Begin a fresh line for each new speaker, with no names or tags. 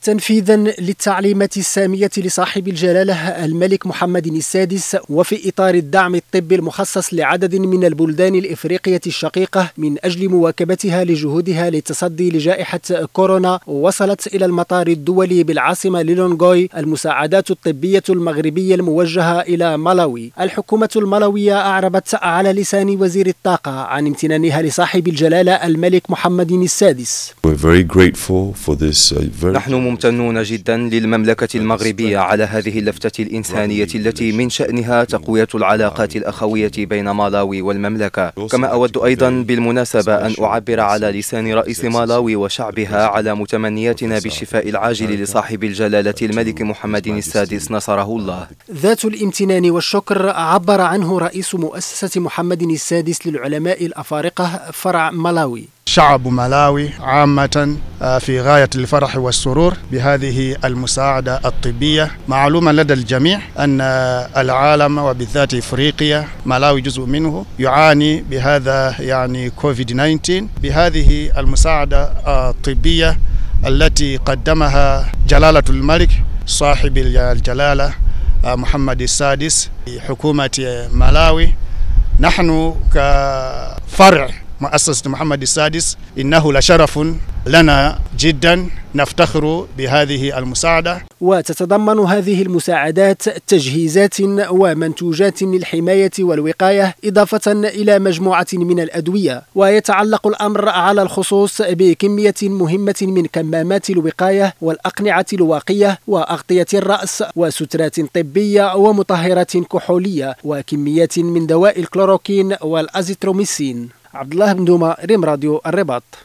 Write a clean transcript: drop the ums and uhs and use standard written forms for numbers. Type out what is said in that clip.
تنفيذا للتعليمات السامية لصاحب الجلالة الملك محمد السادس، وفي إطار الدعم الطبي المخصص لعدد من البلدان الإفريقية الشقيقة من أجل مواكبتها لجهودها للتصدي لجائحة كورونا، وصلت إلى المطار الدولي بالعاصمة ليلونغوي المساعدات الطبية المغربية الموجهة إلى مالاوي. الحكومة المالوية أعربت على لسان وزير الطاقة عن امتنانها لصاحب الجلالة الملك محمد السادس.
نحن ممتنون جدا للمملكة المغربية على هذه اللفتة الإنسانية التي من شأنها تقوية العلاقات الأخوية بين مالاوي والمملكة. كما أود أيضا بالمناسبة أن أعبر على لسان رئيس مالاوي وشعبها على متمنياتنا بالشفاء العاجل لصاحب الجلالة الملك محمد السادس نصره الله.
ذات الامتنان والشكر عبر عنه رئيس مؤسسة محمد السادس للعلماء الأفارقة فرع مالاوي.
شعب مالاوي عامة في غاية الفرح والسرور بهذه المساعدة الطبية. معلوم لدى الجميع أن العالم وبالذات إفريقيا، مالاوي جزء منه، يعاني بهذا كوفيد-19. بهذه المساعدة الطبية التي قدمها جلالة الملك صاحب الجلالة محمد السادس حكومة مالاوي، نحن كفرع مؤسسة محمد السادس إنه لشرف لنا جدا نفتخر بهذه المساعدة.
وتتضمن هذه المساعدات تجهيزات ومنتوجات للحماية والوقاية، إضافة إلى مجموعة من الأدوية. ويتعلق الأمر على الخصوص بكمية مهمة من كمامات الوقاية والأقنعة الواقية وأغطية الرأس وسترات طبية ومطهرات كحولية، وكميات من دواء الكلوروكين والأزيتروميسين. عبد الله بن دوما، ريم راديو الرباط.